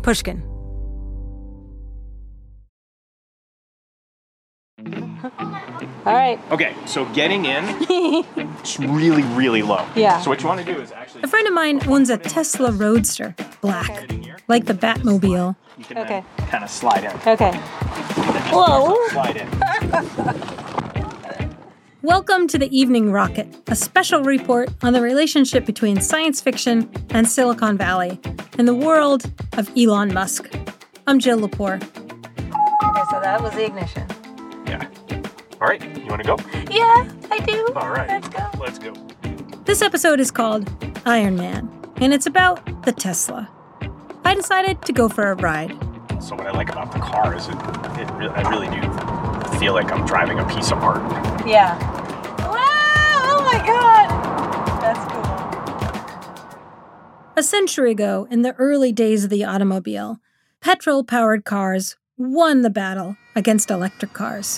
Pushkin. All right. Okay, so getting in, it's really, really low. Yeah. So what you want to do is actually... A friend of mine owns a Tesla Roadster, black, like the Batmobile. You can kind of slide in. Okay. Whoa. Slide in. Welcome to the Evening Rocket, a special report on the relationship between science fiction and Silicon Valley in the world of Elon Musk. I'm Jill Lepore. Okay, so that was the ignition. Yeah. All right, you want to go? Yeah, I do. All right. Let's go. Let's go. This episode is called Iron Man, and it's about the Tesla. I decided to go for a ride. So what I like about the car is I really do feel like I'm driving a piece of art. Yeah. Wow! Oh my God! That's cool. A century ago, in the early days of the automobile, petrol-powered cars won the battle against electric cars.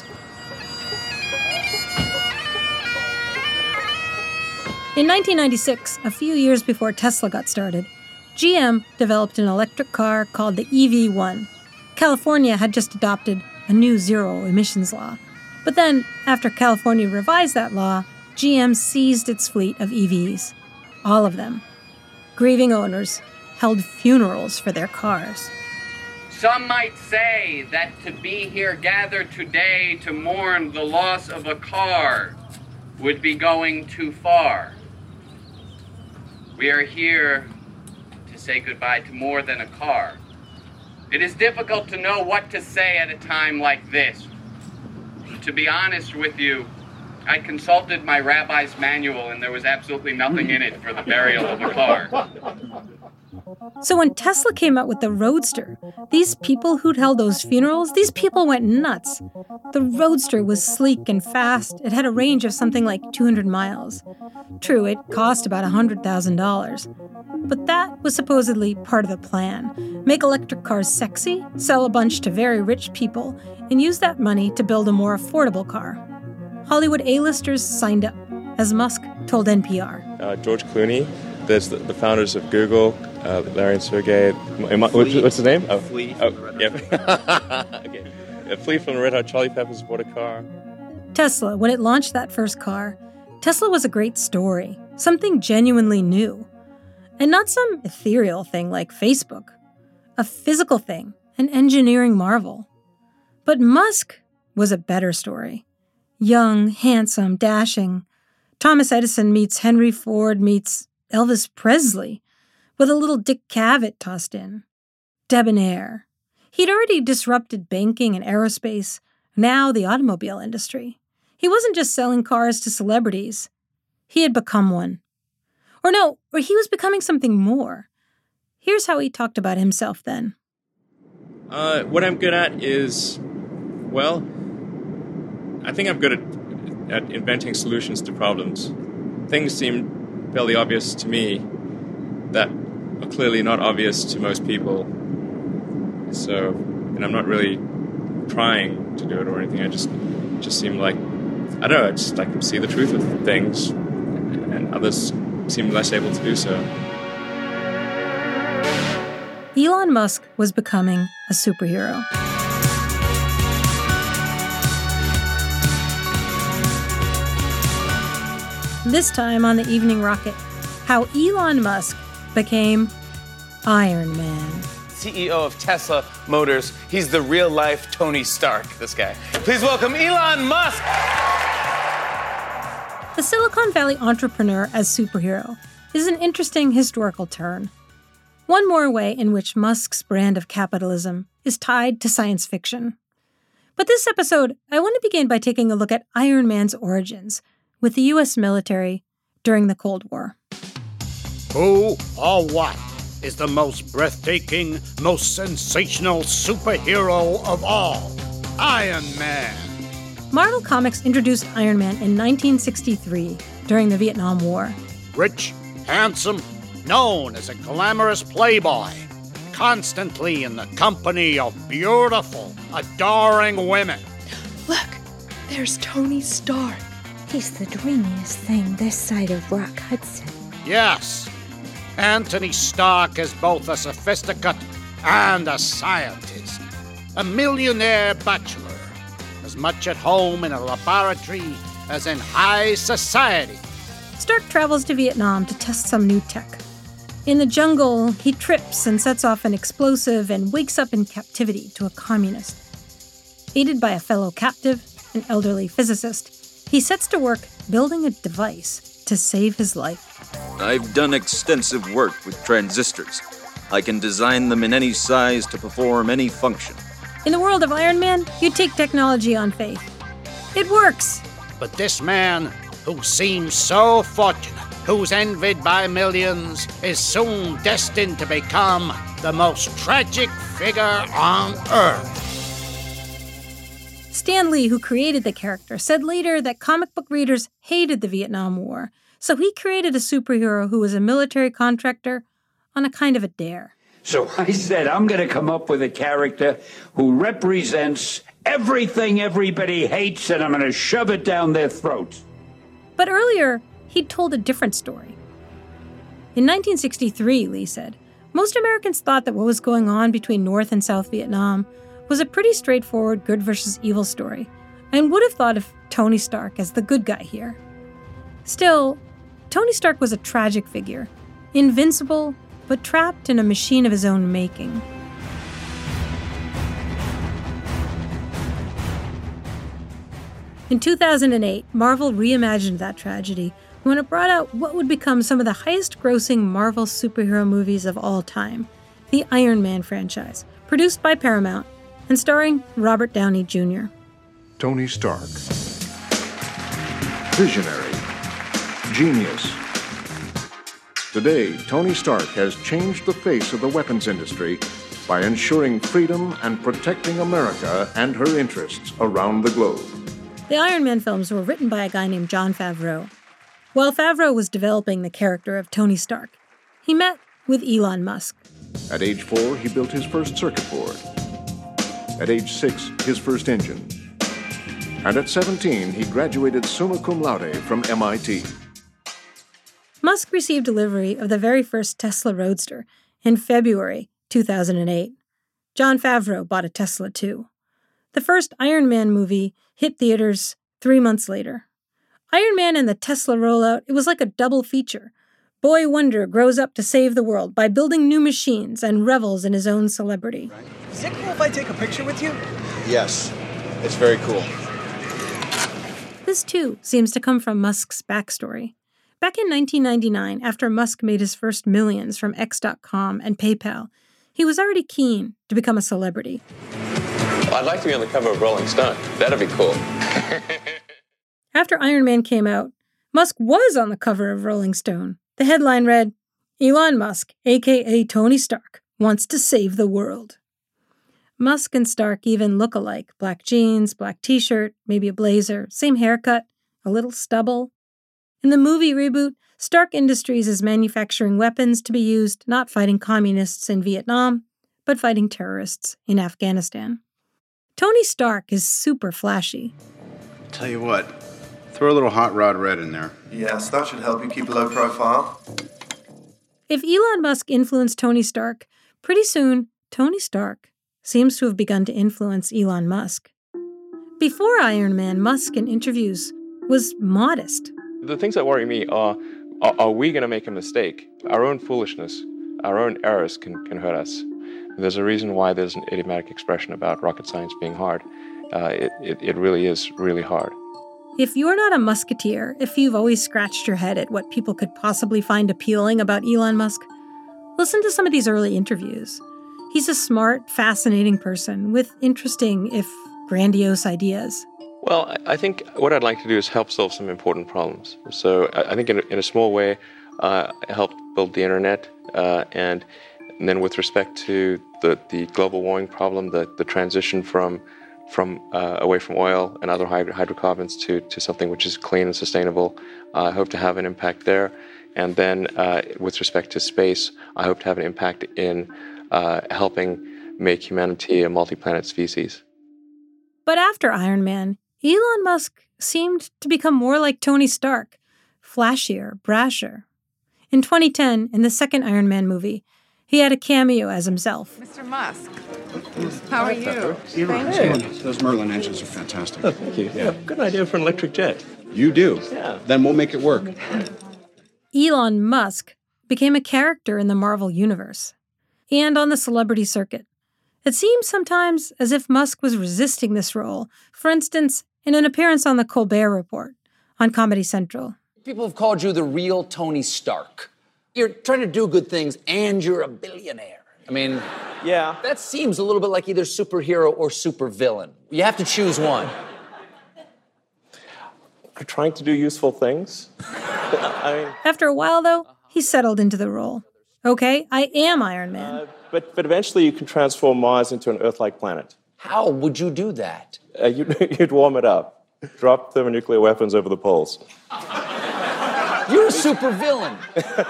In 1996, a few years before Tesla got started, GM developed an electric car called the EV1. California had just adopted a new zero emissions law. But then, after California revised that law, GM seized its fleet of EVs. All of them. Grieving owners held funerals for their cars. Some might say that to be here gathered today to mourn the loss of a car would be going too far. We are here to say goodbye to more than a car. It is difficult to know what to say at a time like this. To be honest with you, I consulted my rabbi's manual and there was absolutely nothing in it for the burial of a car. So when Tesla came out with the Roadster, these people who'd held those funerals, these people went nuts. The Roadster was sleek and fast. It had a range of something like 200 miles. True, it cost about $100,000. But that was supposedly part of the plan. Make electric cars sexy, sell a bunch to very rich people, and use that money to build a more affordable car. Hollywood A-listers signed up, as Musk told NPR. George Clooney, there's the founders of Google, Larry and Sergey. What's his name? Flea. Oh, yeah. Okay. Flea from the Red Hot Chili Peppers bought a car. Tesla, when it launched that first car, Tesla was a great story, something genuinely new. And not some ethereal thing like Facebook. A physical thing, an engineering marvel. But Musk was a better story. Young, handsome, dashing. Thomas Edison meets Henry Ford meets Elvis Presley, with a little Dick Cavett tossed in. Debonair. He'd already disrupted banking and aerospace, now the automobile industry. He wasn't just selling cars to celebrities. He had become one. Or he was becoming something more. Here's how he talked about himself then. What I'm good at is, well, I think I'm good at inventing solutions to problems. Things seem fairly obvious to me that are clearly not obvious to most people. So, and I'm not really trying to do it or anything. I just seem like, I don't know, I just like see the truth of things, and others seem less able to do so. Elon Musk was becoming a superhero. This time on the Evening Rocket, how Elon Musk became Iron Man. CEO of Tesla Motors. He's the real-life Tony Stark, this guy. Please welcome Elon Musk! The Silicon Valley entrepreneur as superhero is an interesting historical turn. One more way in which Musk's brand of capitalism is tied to science fiction. But this episode, I want to begin by taking a look at Iron Man's origins with the U.S. military during the Cold War. Who or what is the most breathtaking, most sensational superhero of all? Iron Man. Marvel Comics introduced Iron Man in 1963 during the Vietnam War. Rich, handsome, known as a glamorous playboy, constantly in the company of beautiful, adoring women. Look, there's Tony Stark. He's the dreamiest thing this side of Rock Hudson. Yes, Anthony Stark is both a sophisticate and a scientist, a millionaire bachelor, as much at home in a laboratory as in high society. Stark travels to Vietnam to test some new tech. In the jungle, he trips and sets off an explosive and wakes up in captivity to a communist. Aided by a fellow captive, an elderly physicist, he sets to work building a device to save his life. I've done extensive work with transistors. I can design them in any size to perform any function. In the world of Iron Man, you take technology on faith. It works! But this man, who seems so fortunate, who's envied by millions, is soon destined to become the most tragic figure on Earth. Stan Lee, who created the character, said later that comic book readers hated the Vietnam War, so he created a superhero who was a military contractor on a kind of a dare. So I said, I'm going to come up with a character who represents everything everybody hates, and I'm going to shove it down their throats. But earlier, he'd told a different story. In 1963, Lee said, most Americans thought that what was going on between North and South Vietnam was a pretty straightforward good versus evil story, and would have thought of Tony Stark as the good guy here. Still, Tony Stark was a tragic figure, invincible, but trapped in a machine of his own making. In 2008, Marvel reimagined that tragedy when it brought out what would become some of the highest-grossing Marvel superhero movies of all time, the Iron Man franchise, produced by Paramount and starring Robert Downey Jr. Tony Stark. Visionary. Genius. Today, Tony Stark has changed the face of the weapons industry by ensuring freedom and protecting America and her interests around the globe. The Iron Man films were written by a guy named Jon Favreau. While Favreau was developing the character of Tony Stark, he met with Elon Musk. At age 4, he built his first circuit board. At age 6, his first engine. And at 17, he graduated summa cum laude from MIT. Musk received delivery of the very first Tesla Roadster in February 2008. Jon Favreau bought a Tesla too. The first Iron Man movie hit theaters 3 months later. Iron Man and the Tesla rollout, it was like a double feature. Boy Wonder grows up to save the world by building new machines and revels in his own celebrity. Is it cool if I take a picture with you? Yes, it's very cool. This too seems to come from Musk's backstory. Back in 1999, after Musk made his first millions from X.com and PayPal, he was already keen to become a celebrity. Well, I'd like to be on the cover of Rolling Stone. That'd be cool. After Iron Man came out, Musk was on the cover of Rolling Stone. The headline read, Elon Musk, a.k.a. Tony Stark, wants to save the world. Musk and Stark even look alike. Black jeans, black t-shirt, maybe a blazer, same haircut, a little stubble. In the movie reboot, Stark Industries is manufacturing weapons to be used not fighting communists in Vietnam, but fighting terrorists in Afghanistan. Tony Stark is super flashy. Tell you what, throw a little Hot Rod Red in there. Yes, that should help you keep a low profile. If Elon Musk influenced Tony Stark, pretty soon, Tony Stark seems to have begun to influence Elon Musk. Before Iron Man, Musk in interviews was modest. The things that worry me are we going to make a mistake? Our own foolishness, our own errors can hurt us. There's a reason why there's an idiomatic expression about rocket science being hard. It really is really hard. If you're not a Musketeer, if you've always scratched your head at what people could possibly find appealing about Elon Musk, listen to some of these early interviews. He's a smart, fascinating person with interesting, if grandiose, ideas. Well, I think what I'd like to do is help solve some important problems. So I think in a small way, I helped build the internet, and then with respect to the global warming problem, the transition from away from oil and other hydrocarbons to something which is clean and sustainable, I hope to have an impact there. And then with respect to space, I hope to have an impact in helping make humanity a multi-planet species. But after Iron Man, Elon Musk seemed to become more like Tony Stark, flashier, brasher. In 2010, in the second Iron Man movie, He had a cameo as himself. Mr. Musk, how are you? Those Merlin engines are fantastic. Oh, thank you. Yeah, good idea for an electric jet. You do? Yeah. Then we'll make it work. Elon Musk became a character in the Marvel Universe and on the celebrity circuit. It seems sometimes as if Musk was resisting this role, for instance, in an appearance on The Colbert Report on Comedy Central. People have called you the real Tony Stark. You're trying to do good things and you're a billionaire. I mean, yeah, that seems a little bit like either superhero or supervillain. You have to choose one. You're trying to do useful things. After a while, though, he settled into the role. Okay, I am Iron Man. But eventually you can transform Mars into an Earth-like planet. How would you do that? You'd warm it up. Drop thermonuclear weapons over the poles. You're a supervillain.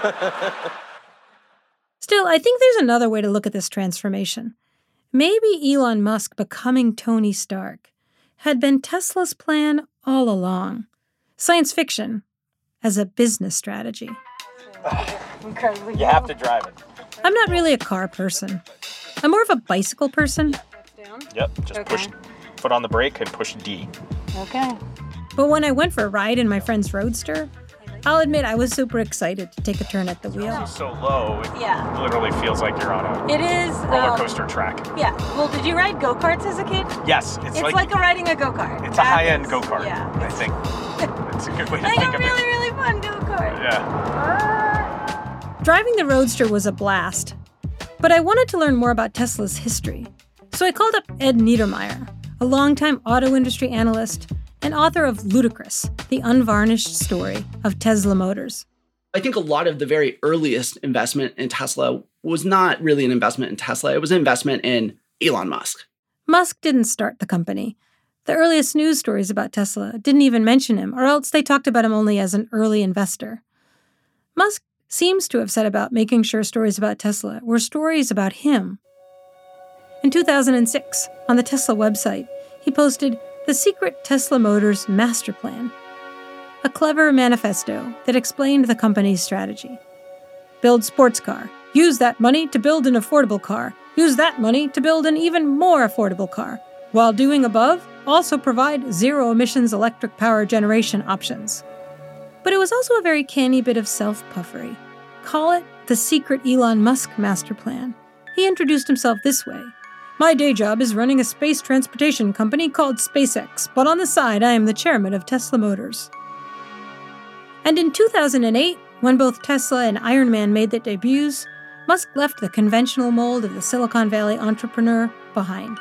Still, I think there's another way to look at this transformation. Maybe Elon Musk becoming Tony Stark had been Tesla's plan all along. Science fiction as a business strategy. You have to drive it. I'm not really a car person. I'm more of a bicycle person. Yep, just push foot on the brake and push D. Okay. But when I went for a ride in my friend's Roadster, I'll admit I was super excited to take a turn at the wheel. It's so low, it literally feels like you're on a It is roller coaster track. Yeah. Well, did you ride go-karts as a kid? Yes. It's like riding a go-kart. It's a high-end go-kart, yeah, I think. It's a good way to think of it. Really fun go-kart. Yeah. Driving the Roadster was a blast. But I wanted to learn more about Tesla's history. So I called up Ed Niedermeyer, a longtime auto industry analyst and author of Ludicrous, the unvarnished story of Tesla Motors. I think a lot of the very earliest investment in Tesla was not really an investment in Tesla. It was an investment in Elon Musk. Musk didn't start the company. The earliest news stories about Tesla didn't even mention him, or else they talked about him only as an early investor. Musk seems to have set about making sure stories about Tesla were stories about him. In 2006, on the Tesla website, he posted The Secret Tesla Motors Master Plan, a clever manifesto that explained the company's strategy. Build sports car. Use that money to build an affordable car. Use that money to build an even more affordable car. While doing above, also provide zero-emissions electric power generation options. But it was also a very canny bit of self-puffery. Call it the secret Elon Musk master plan. He introduced himself this way. My day job is running a space transportation company called SpaceX, but on the side I am the chairman of Tesla Motors. And in 2008, when both Tesla and Iron Man made their debuts, Musk left the conventional mold of the Silicon Valley entrepreneur behind.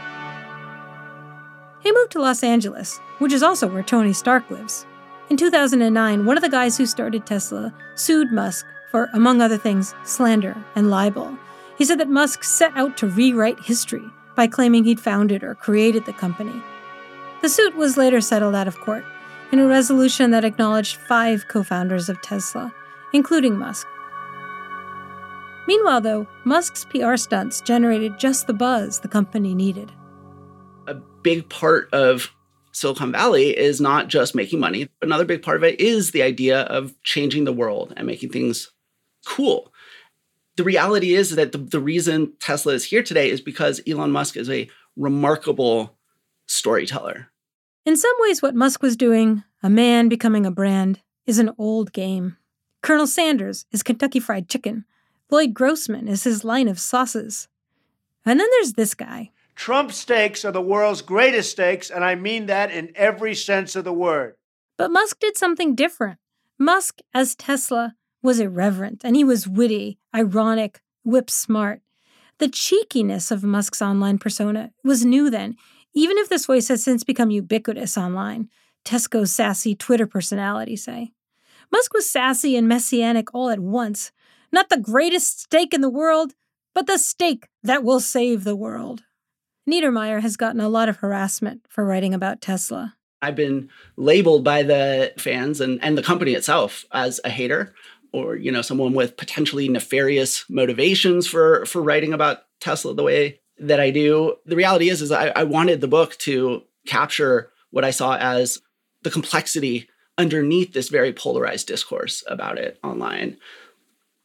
He moved to Los Angeles, which is also where Tony Stark lives. In 2009, one of the guys who started Tesla sued Musk for, among other things, slander and libel. He said that Musk set out to rewrite history by claiming he'd founded or created the company. The suit was later settled out of court in a resolution that acknowledged 5 co-founders of Tesla, including Musk. Meanwhile, though, Musk's PR stunts generated just the buzz the company needed. A big part of Silicon Valley is not just making money. Another big part of it is the idea of changing the world and making things cool. The reality is that the reason Tesla is here today is because Elon Musk is a remarkable storyteller. In some ways, what Musk was doing, a man becoming a brand, is an old game. Colonel Sanders is Kentucky Fried Chicken. Lloyd Grossman is his line of sauces. And then there's this guy. Trump steaks are the world's greatest steaks, and I mean that in every sense of the word. But Musk did something different. Musk, as Tesla, was irreverent, and he was witty, ironic, whip-smart. The cheekiness of Musk's online persona was new then, even if this voice has since become ubiquitous online. Tesco's sassy Twitter personality, say. Musk was sassy and messianic all at once. Not the greatest steak in the world, but the steak that will save the world. Niedermeyer has gotten a lot of harassment for writing about Tesla. I've been labeled by the fans and the company itself as a hater, or, someone with potentially nefarious motivations for writing about Tesla the way that I do. The reality is I wanted the book to capture what I saw as the complexity underneath this very polarized discourse about it online.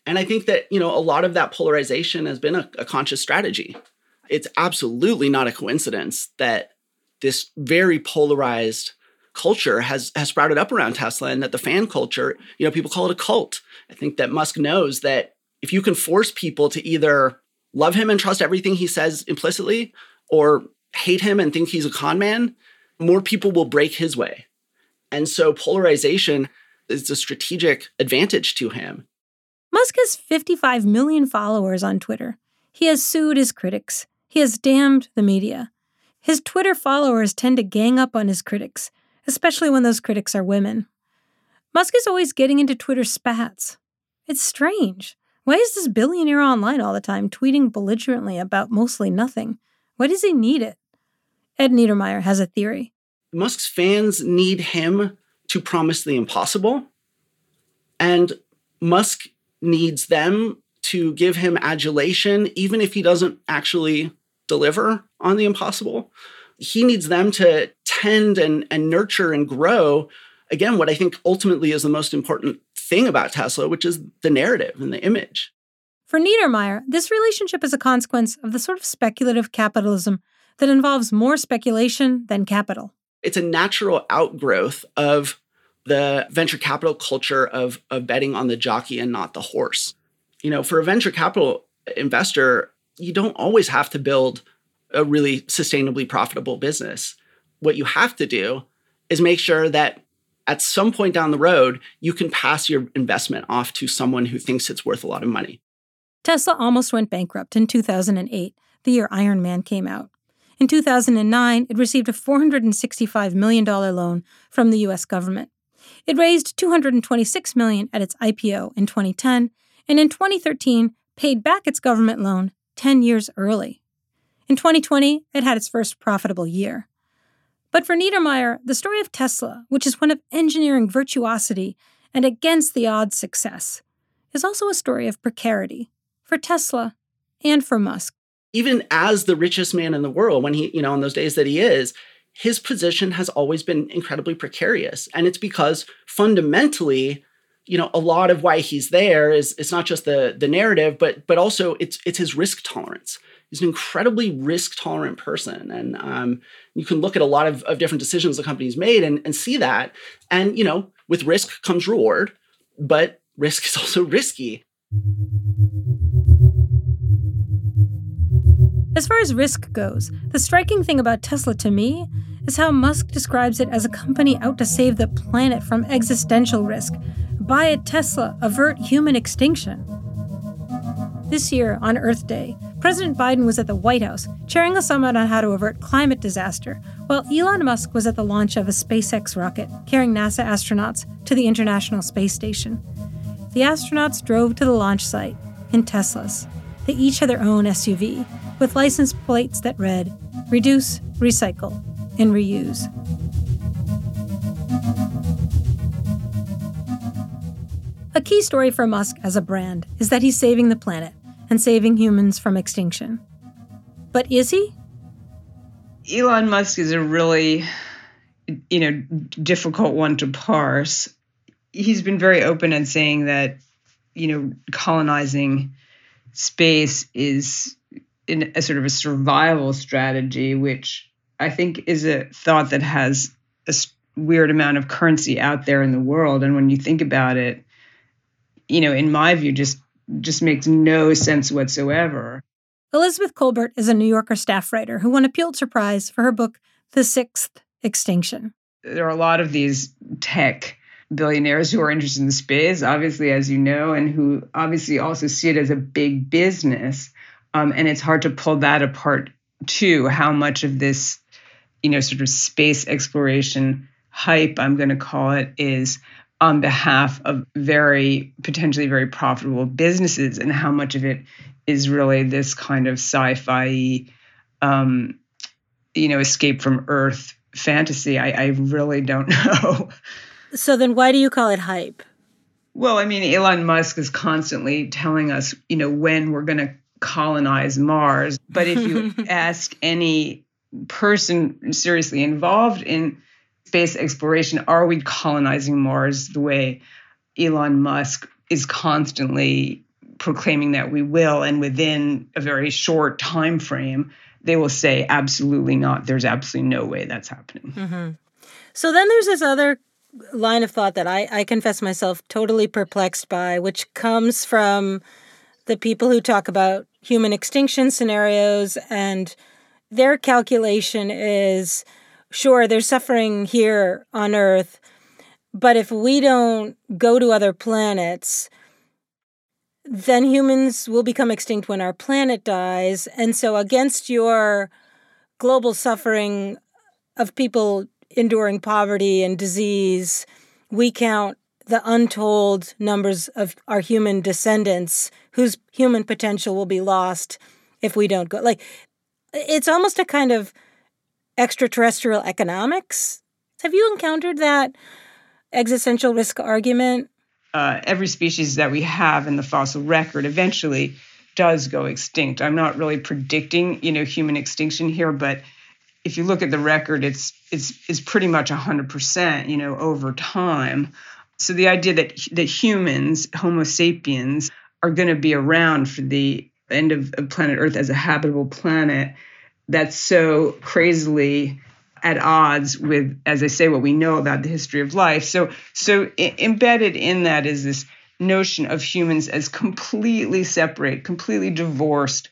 And I think that, a lot of that polarization has been a conscious strategy. It's absolutely not a coincidence that this very polarized culture has sprouted up around Tesla, and that the fan culture, people call it a cult. I think that Musk knows that if you can force people to either love him and trust everything he says implicitly, or hate him and think he's a con man, more people will break his way. And so polarization is a strategic advantage to him. Musk has 55 million followers on Twitter. He has sued his critics. He has damned the media. His Twitter followers tend to gang up on his critics, especially when those critics are women. Musk is always getting into Twitter spats. It's strange. Why is this billionaire online all the time, tweeting belligerently about mostly nothing? Why does he need it? Ed Niedermeyer has a theory. Musk's fans need him to promise the impossible, and Musk needs them to give him adulation, even if he doesn't actually deliver on the impossible. He needs them to tend and nurture and grow, again, what I think ultimately is the most important thing about Tesla, which is the narrative and the image. For Niedermeyer, this relationship is a consequence of the sort of speculative capitalism that involves more speculation than capital. It's a natural outgrowth of the venture capital culture of betting on the jockey and not the horse. For a venture capital investor, you don't always have to build a really sustainably profitable business. What you have to do is make sure that at some point down the road, you can pass your investment off to someone who thinks it's worth a lot of money. Tesla almost went bankrupt in 2008, the year Iron Man came out. In 2009, it received a $465 million loan from the U.S. government. It raised $226 million at its IPO in 2010, and in 2013 paid back its government loan 10 years early. In 2020, it had its first profitable year. But for Niedermeyer, the story of Tesla, which is one of engineering virtuosity and against-the-odds success, is also a story of precarity for Tesla and for Musk. Even as the richest man in the world, when he, in those days that he is, his position has always been incredibly precarious. And it's because fundamentally, a lot of why he's there is it's not just the narrative, but also it's his risk tolerance. He's an incredibly risk-tolerant person. And you can look at a lot of different decisions the company's made and see that. And, with risk comes reward, but risk is also risky. As far as risk goes, the striking thing about Tesla to me is how Musk describes it as a company out to save the planet from existential risk. Buy a Tesla, avert human extinction. This year, on Earth Day, President Biden was at the White House chairing a summit on how to avert climate disaster, while Elon Musk was at the launch of a SpaceX rocket carrying NASA astronauts to the International Space Station. The astronauts drove to the launch site in Teslas. They each had their own SUV, with license plates that read, "Reduce, Recycle, and Reuse." A key story for Musk as a brand is that he's saving the planet and saving humans from extinction. But is he? Elon Musk is a really, difficult one to parse. He's been very open in saying that, colonizing space is in a sort of a survival strategy, which I think is a thought that has a weird amount of currency out there in the world. And when you think about it, in my view, just makes no sense whatsoever. Elizabeth Kolbert is a New Yorker staff writer who won a Pulitzer Prize for her book, The Sixth Extinction. There are a lot of these tech billionaires who are interested in space, obviously, as you know, and who obviously also see it as a big business. And it's hard to pull that apart, too, how much of this, sort of space exploration hype, I'm going to call it, is on behalf of potentially very profitable businesses, and how much of it is really this kind of sci-fi, escape from Earth fantasy. I really don't know. So then why do you call it hype? Well, Elon Musk is constantly telling us, when we're going to colonize Mars. But if you ask any person seriously involved in space exploration, are we colonizing Mars the way Elon Musk is constantly proclaiming that we will, and within a very short time frame, they will say, absolutely not. There's absolutely no way that's happening. Mm-hmm. So then there's this other line of thought that I confess myself totally perplexed by, which comes from the people who talk about human extinction scenarios, and their calculation is, sure, there's suffering here on Earth, but if we don't go to other planets, then humans will become extinct when our planet dies. And so against your global suffering of people enduring poverty and disease, we count the untold numbers of our human descendants whose human potential will be lost if we don't go. Like, it's almost a kind of extraterrestrial economics. Have you encountered that existential risk argument? Every species that we have in the fossil record eventually does go extinct. I'm not really predicting, human extinction here, but if you look at the record, it's pretty much 100%, over time. So the idea that humans, Homo sapiens, are going to be around for the end of planet Earth as a habitable planet, that's so crazily at odds with, as I say, what we know about the history of life. So embedded in that is this notion of humans as completely separate, completely divorced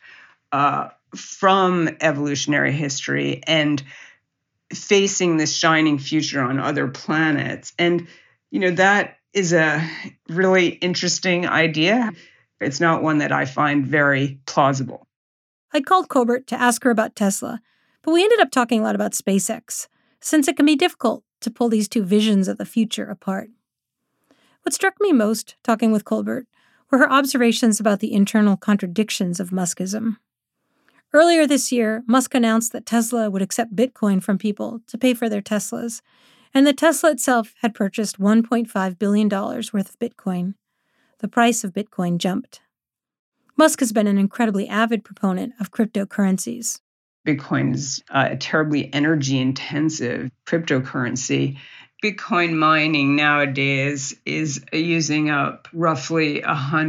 from evolutionary history and facing this shining future on other planets. And, that is a really interesting idea. It's not one that I find very plausible. I called Colbert to ask her about Tesla, but we ended up talking a lot about SpaceX, since it can be difficult to pull these two visions of the future apart. What struck me most, talking with Colbert, were her observations about the internal contradictions of Muskism. Earlier this year, Musk announced that Tesla would accept Bitcoin from people to pay for their Teslas, and that Tesla itself had purchased $1.5 billion worth of Bitcoin. The price of Bitcoin jumped. Musk has been an incredibly avid proponent of cryptocurrencies. Bitcoin is a terribly energy-intensive cryptocurrency. Bitcoin mining nowadays is using up roughly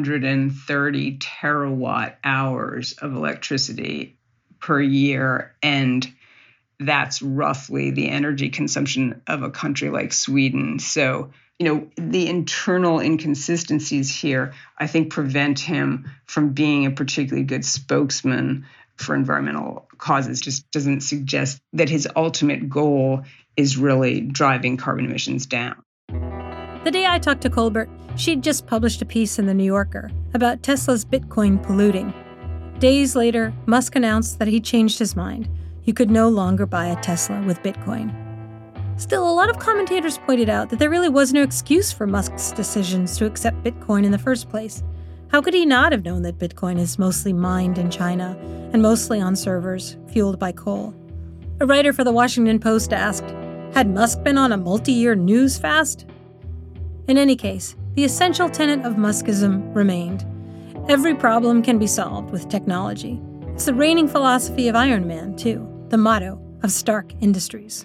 130 terawatt hours of electricity per year, and that's roughly the energy consumption of a country like Sweden. So, the internal inconsistencies here, I think, prevent him from being a particularly good spokesman for environmental causes. Just doesn't suggest that his ultimate goal is really driving carbon emissions down. The day I talked to Colbert, she'd just published a piece in The New Yorker about Tesla's Bitcoin polluting. Days later, Musk announced that he'd changed his mind. You could no longer buy a Tesla with Bitcoin. Still, a lot of commentators pointed out that there really was no excuse for Musk's decisions to accept Bitcoin in the first place. How could he not have known that Bitcoin is mostly mined in China and mostly on servers fueled by coal? A writer for the Washington Post asked, had Musk been on a multi-year news fast? In any case, the essential tenet of Muskism remained. Every problem can be solved with technology. It's the reigning philosophy of Iron Man, too, the motto of Stark Industries.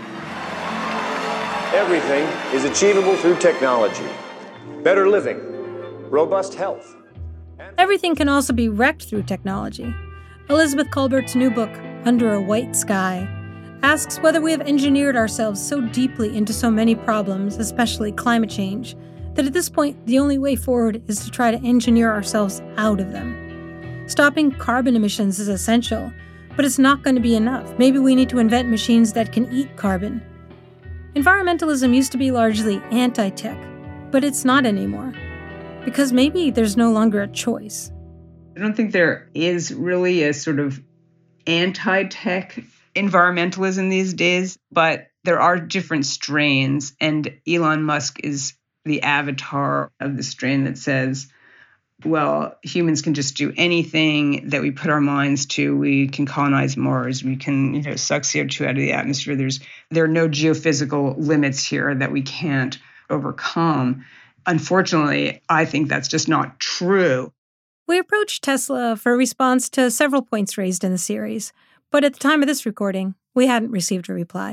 Everything is achievable through technology. Better living, robust health. Everything can also be wrecked through technology. Elizabeth Colbert's new book, Under a White Sky, asks whether we have engineered ourselves so deeply into so many problems, especially climate change, that at this point the only way forward is to try to engineer ourselves out of them. Stopping carbon emissions is essential, but it's not going to be enough. Maybe we need to invent machines that can eat carbon. Environmentalism used to be largely anti-tech, but it's not anymore, because maybe there's no longer a choice. I don't think there is really a sort of anti-tech environmentalism these days, but there are different strains, and Elon Musk is the avatar of the strain that says, well, humans can just do anything that we put our minds to. We can colonize Mars. We can, suck CO2 out of the atmosphere. There are no geophysical limits here that we can't overcome. Unfortunately, I think that's just not true. We approached Tesla for a response to several points raised in the series, but at the time of this recording, we hadn't received a reply.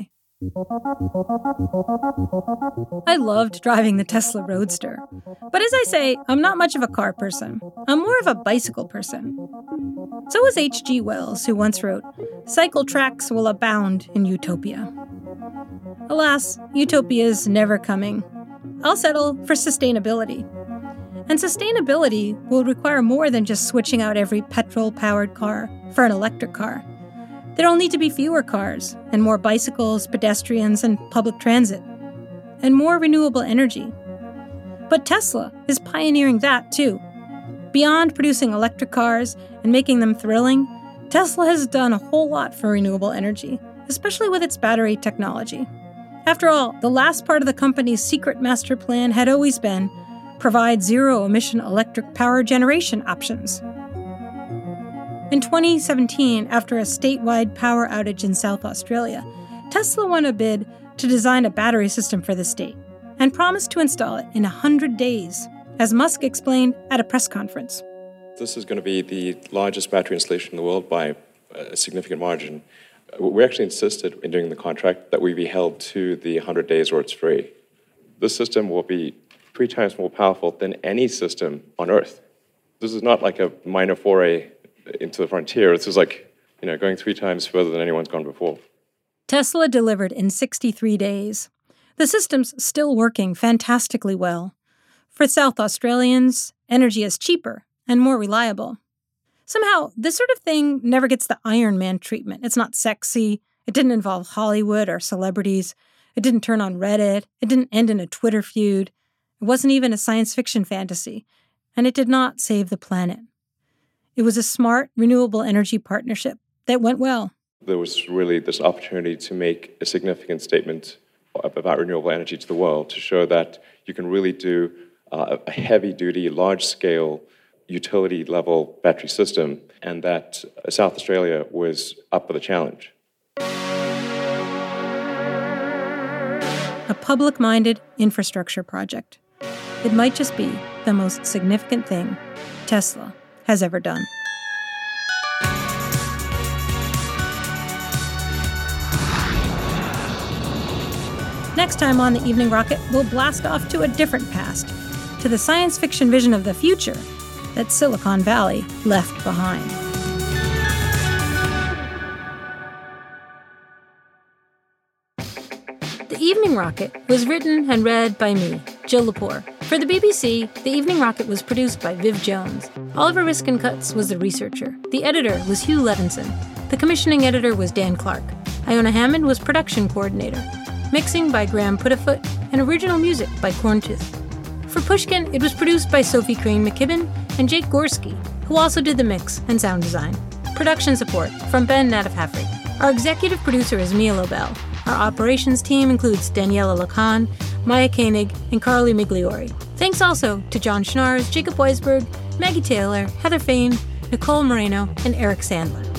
I loved driving the Tesla Roadster. But as I say, I'm not much of a car person. I'm more of a bicycle person. So was H.G. Wells, who once wrote, "Cycle tracks will abound in utopia." Alas, utopia's never coming. I'll settle for sustainability. And sustainability will require more than just switching out every petrol-powered car for an electric car. There'll need to be fewer cars, and more bicycles, pedestrians, and public transit, and more renewable energy. But Tesla is pioneering that too. Beyond producing electric cars and making them thrilling, Tesla has done a whole lot for renewable energy, especially with its battery technology. After all, the last part of the company's secret master plan had always been provide zero-emission electric power generation options. In 2017, after a statewide power outage in South Australia, Tesla won a bid to design a battery system for the state and promised to install it in 100 days, as Musk explained at a press conference. This is going to be the largest battery installation in the world by a significant margin. We actually insisted in doing the contract that we be held to the 100 days or it's free. This system will be 3 times more powerful than any system on Earth. This is not like a minor foray into the frontier. This is like, going 3 times further than anyone's gone before. Tesla delivered in 63 days. The system's still working fantastically well. For South Australians, energy is cheaper and more reliable. Somehow, this sort of thing never gets the Iron Man treatment. It's not sexy. It didn't involve Hollywood or celebrities. It didn't turn on Reddit. It didn't end in a Twitter feud. It wasn't even a science fiction fantasy. And it did not save the planet. It was a smart, renewable energy partnership that went well. There was really this opportunity to make a significant statement about renewable energy to the world, to show that you can really do a heavy-duty, large-scale, utility-level battery system, and that South Australia was up for the challenge. A public-minded infrastructure project. It might just be the most significant thing Tesla has ever done. Next time on The Evening Rocket, we'll blast off to a different past, to the science fiction vision of the future that Silicon Valley left behind. The Evening Rocket was written and read by me, Jill Lepore. For the BBC, The Evening Rocket was produced by Viv Jones. Oliver Riskin-Cutts was the researcher. The editor was Hugh Levinson. The commissioning editor was Dan Clark. Iona Hammond was production coordinator. Mixing by Graham Putafoot, and original music by Corntooth. For Pushkin, it was produced by Sophie Crane McKibben and Jake Gorski, who also did the mix and sound design. Production support from Ben Nadafafri. Our executive producer is Mia Lobel. Our operations team includes Daniela Lacan, Maya Koenig, and Carly Migliori. Thanks also to John Schnars, Jacob Weisberg, Maggie Taylor, Heather Fain, Nicole Moreno, and Eric Sandler.